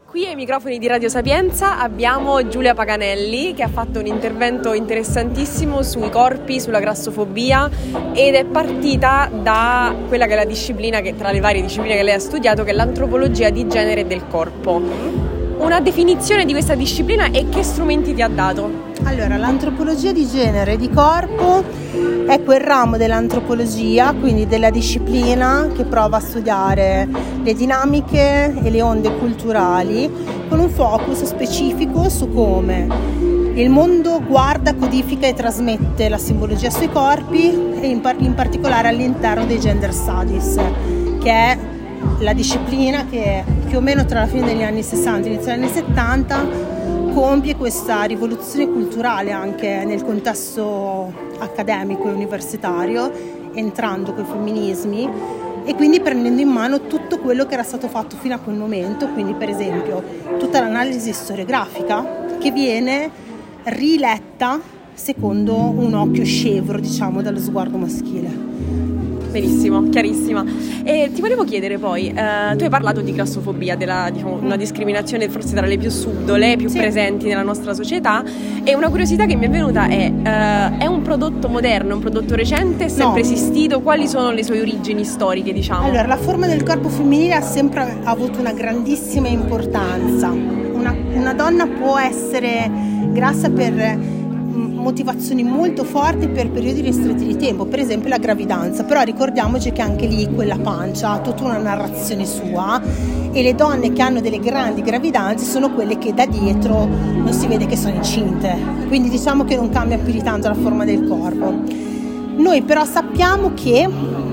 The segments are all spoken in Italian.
Qui ai microfoni di Radio Sapienza abbiamo Giulia Paganelli che ha fatto un intervento interessantissimo sui corpi, sulla grassofobia, ed è partita da quella che è la disciplina che tra le varie discipline che lei ha studiato, che è l'antropologia di genere e del corpo. Una definizione di questa disciplina e che strumenti ti ha dato? Allora, l'antropologia di genere e di corpo è quel ramo dell'antropologia, quindi della disciplina che prova a studiare le dinamiche e le onde culturali con un focus specifico su come il mondo guarda, codifica e trasmette la simbologia sui corpi e in particolare all'interno dei gender studies, che è la disciplina che più o meno tra la fine degli anni 60 e inizio degli anni 70 compie questa rivoluzione culturale anche nel contesto accademico e universitario, entrando coi femminismi e quindi prendendo in mano tutto quello che era stato fatto fino a quel momento, quindi per esempio tutta l'analisi storiografica che viene riletta secondo un occhio scevro, diciamo, dallo sguardo maschile. Benissimo, chiarissima. E ti volevo chiedere poi, tu hai parlato di grassofobia, della, diciamo, una discriminazione forse tra le più subdole, più presenti nella nostra società, e una curiosità che mi è venuta è un prodotto moderno, un prodotto recente, è sempre esistito? Quali sono le sue origini storiche, diciamo? Allora, la forma del corpo femminile ha sempre avuto una grandissima importanza. Una donna può essere grassa per motivazioni molto forti per periodi ristretti di tempo, per esempio la gravidanza, però ricordiamoci che anche lì quella pancia ha tutta una narrazione sua e le donne che hanno delle grandi gravidanze sono quelle che da dietro non si vede che sono incinte, quindi diciamo che non cambia più di tanto la forma del corpo. Noi però sappiamo che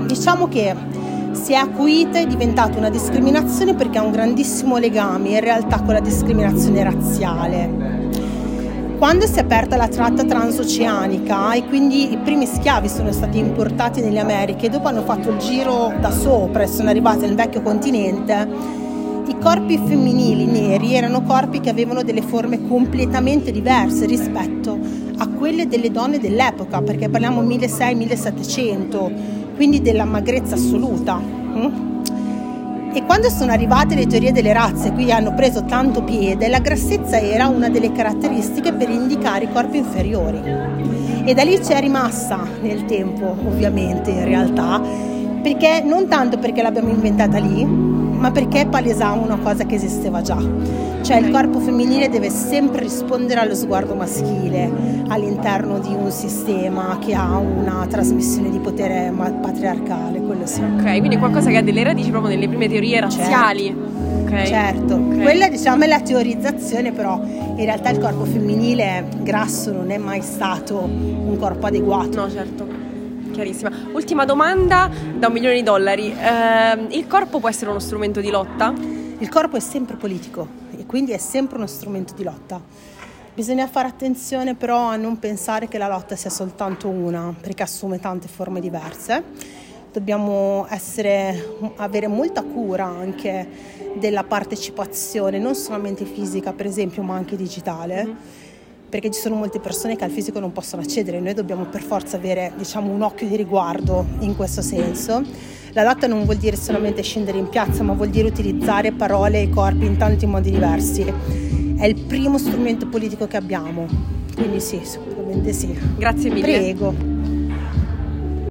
si è acuita, è diventata una discriminazione perché ha un grandissimo legame in realtà con la discriminazione razziale. Quando si è aperta la tratta transoceanica e quindi i primi schiavi sono stati importati nelle Americhe e dopo hanno fatto il giro da sopra e sono arrivati nel vecchio continente, i corpi femminili neri erano corpi che avevano delle forme completamente diverse rispetto a quelle delle donne dell'epoca, perché parliamo 1600-1700, quindi della magrezza assoluta. E quando sono arrivate le teorie delle razze, qui hanno preso tanto piede, la grassezza era una delle caratteristiche per indicare i corpi inferiori. E da lì c'è rimasta nel tempo, ovviamente, in realtà, perché non tanto perché l'abbiamo inventata lì, ma perché palesava una cosa che esisteva già. Cioè il corpo femminile deve sempre rispondere allo sguardo maschile all'interno di un sistema che ha una trasmissione di potere patriarcale, quello sì. Ok, quindi qualcosa che ha delle radici proprio nelle prime teorie razziali. Certo. Quella diciamo è la teorizzazione, però in realtà il corpo femminile grasso non è mai stato un corpo adeguato. No, certo. Chiarissima. Ultima domanda da $1.000.000. Il corpo può essere uno strumento di lotta? Il corpo è sempre politico e quindi è sempre uno strumento di lotta. Bisogna fare attenzione però a non pensare che la lotta sia soltanto una, perché assume tante forme diverse. Dobbiamo avere molta cura anche della partecipazione, non solamente fisica per esempio, ma anche digitale. Perché ci sono molte persone che al fisico non possono accedere, noi dobbiamo per forza avere, diciamo, un occhio di riguardo in questo senso. La lotta non vuol dire solamente scendere in piazza, ma vuol dire utilizzare parole e corpi in tanti modi diversi. È il primo strumento politico che abbiamo, quindi sì, sicuramente sì. Grazie mille. Prego.